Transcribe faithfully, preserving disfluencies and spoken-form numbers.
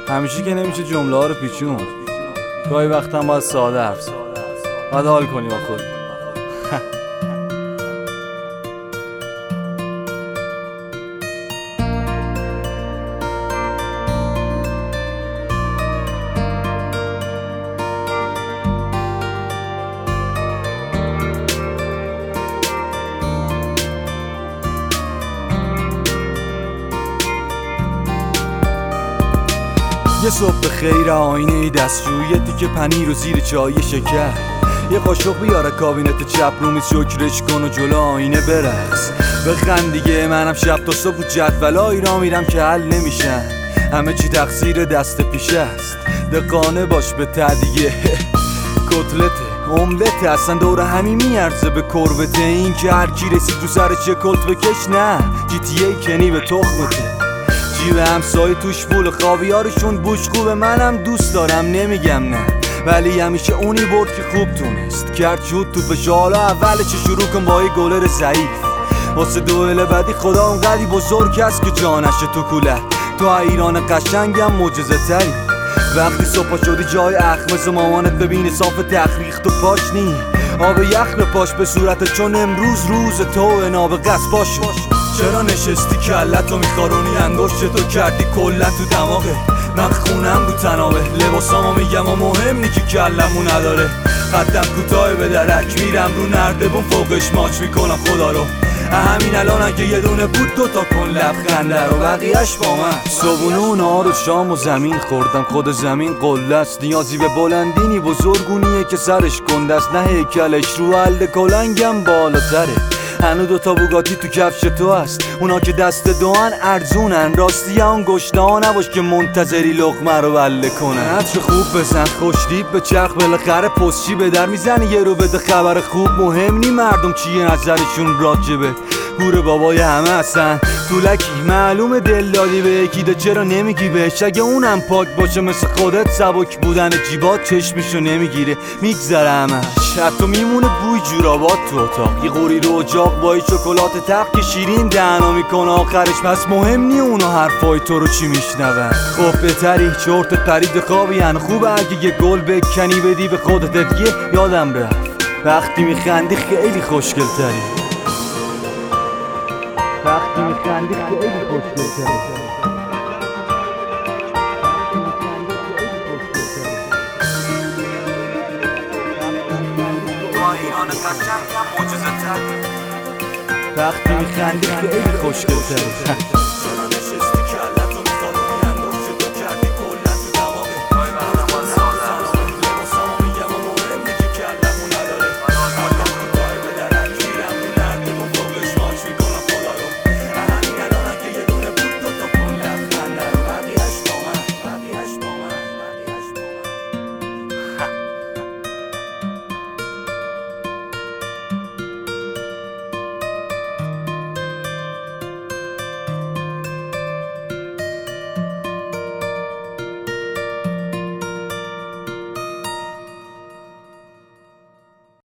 همیشه که نمیشه جمله ها رو پیچون. گاهی وقتا باید ساده حرف زد، باید حال کنی با خود. یه صبح خیر آینه ای دستشویی، یه تیکه پنیر و زیر چای شکر، یه قاشق بیاره کابینت چپ رو میز شکرش کن و جلو آینه برقص. بخند دیگه، منم شب تا صبح جدولایی را میرم که حل نمیشن، همه چی تقصیر دست پیش است. دقانه باش به تعدیه کتلته املته، اصلا دور همین میارزه به کربته. این که هر کی رسید تو سر چه کلت بکش، نه جی تی ای کنی به تخمته. جیب همسایه توش پول خاویارشون بوش خوبه، منم دوست دارم نمیگم نه، ولی همیشه اونی برد که خوب تونست کرد شد تو بشه. حالا اول چه شروع کن با یه گلر ضعیف، واسه دوئل بعدی خدا اونقدی بزرگ هست که جانشه تو کوله. تو ایران قشنگم معجزه تری، وقتی صبح شدی جای اخمز مامانت ببینه صاف تخریخ تو پاش نی، آب یخ به پاش به صورت، چون امروز روز تو ناب قصد باش. چرا نشستی کلتو میخارونی، انگشتتو کردی کلا تو دماغه، من خونم رو تنابه، لباسامو میگم و مهم نی که کلمو نداره. قدم کوتاه به درک میرم رو نردبون، فوقش ماچ میکنم خدا رو. همین الان اگه یه دونه بود دوتا کن لبخنده رو، بقیهش با من. صبونه و نهار و شام و زمین خوردم، خود زمین قله است، نیازی به بلندینی بزرگونیه که سرش گنده است، نه هیکلش رو حل کلنگم بالاتره. هنو دوتا بوگاتی تو کفش تو هست، اونا که دست دوان ارزونن، راستی اون گشنه ها نباش که منتظری لقمه رو بله کنن. عطر خوب بزن خوشتیب به چرخ، بالاخره پستچی به در میزنه یه رو بده خبر خوب. مهم نی مردم چیه نظرشون راجبه، گور بابای همه هستن طولکی، معلومه دل دادی به یکی ده، چرا نمیگی بهش اگه اونم پاک باشه مثل خودت؟ سبک بودن جیبات چشمشو نمیگیره، میگذره همش، حتی میمونه بوی جورابات تو اتاق. یه قوری رو اجاق با شکلات تق که شیرین دهنو میکنه آخرش، پس مهم نی اونا حرفای تو رو چی میشنون. خب بهتری چرتت پرید خوابی هن، خوبه اگه یه گل بکنی بدی به خودت دیگه. یادم رفت وقتی میخندی خیلی خوشگل تری، وقتی میخندی خیلی خوشگل تری. ایران قشنگم معجزه تری، وقتی میخندی خیلی خوشگل تری.